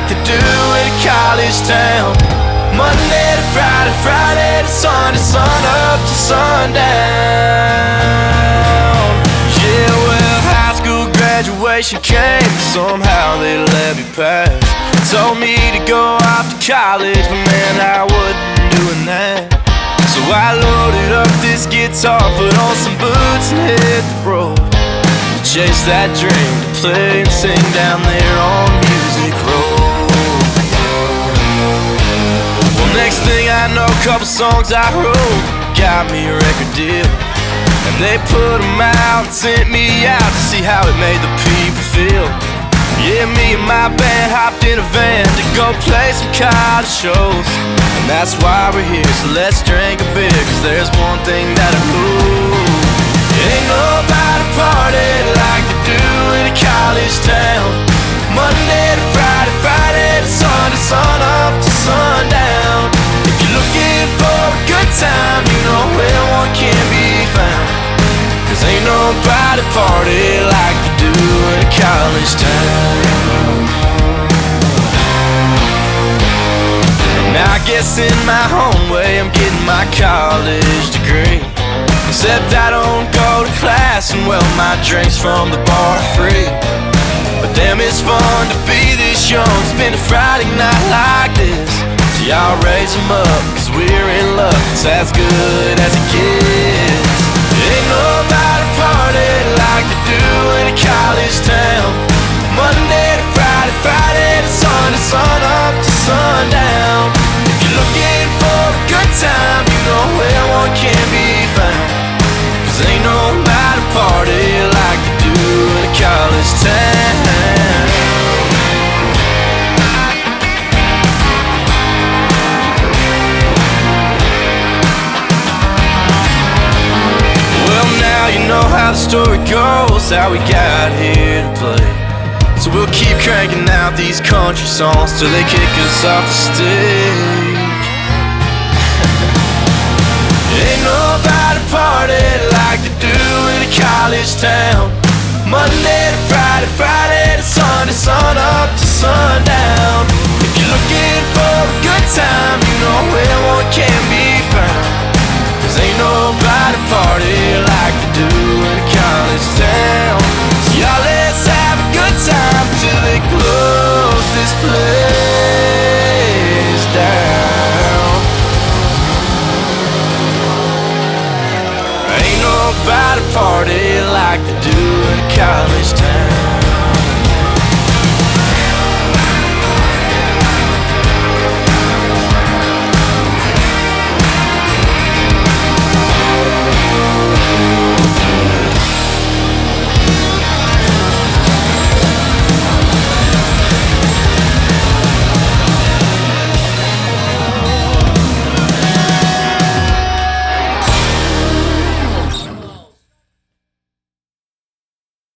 like they do in a college town. Monday to Friday, Friday to Sunday, sun up to sundown. Yeah, well, high school graduation came, somehow they let me pass. Told me to go off to college, but man, I wasn't doing that. So I loaded up this guitar, put on some boots and hit the road to chase that dream, to play and sing down there on Music Road. Well, next thing I know, a couple songs I wrote got me a record deal, and they put them out and sent me out to see how it made the people feel. Yeah, me and my band hopped in a van to go play some college shows, and that's why we're here, so let's drink a beer, cause there's one thing that I know: ain't nobody party like they do in a college town. Monday to Friday, Friday to Sunday, sun up to sundown. If you're looking for a good time, you know where one can be found, cause ain't nobody party like they do in a college town. Now I guess in my home way I'm getting my college degree, except I don't go to class, and well, my drinks from the bar are free. But damn, it's fun to be this young, spend a Friday night like this. So y'all raise them up, cause we're in luck, it's as good as it gets. Ain't nobody party like they do in a college town. Monday to Friday, Friday to Sunday, sun up to sundown. If you're looking for a good time, you know where one can be found, cause ain't nobody party like they do in a college town. Well, now you know how the story goes, how we got here to play. So we'll keep cranking out these country songs till they kick us off the stage. Ain't nobody party like they do in a college town.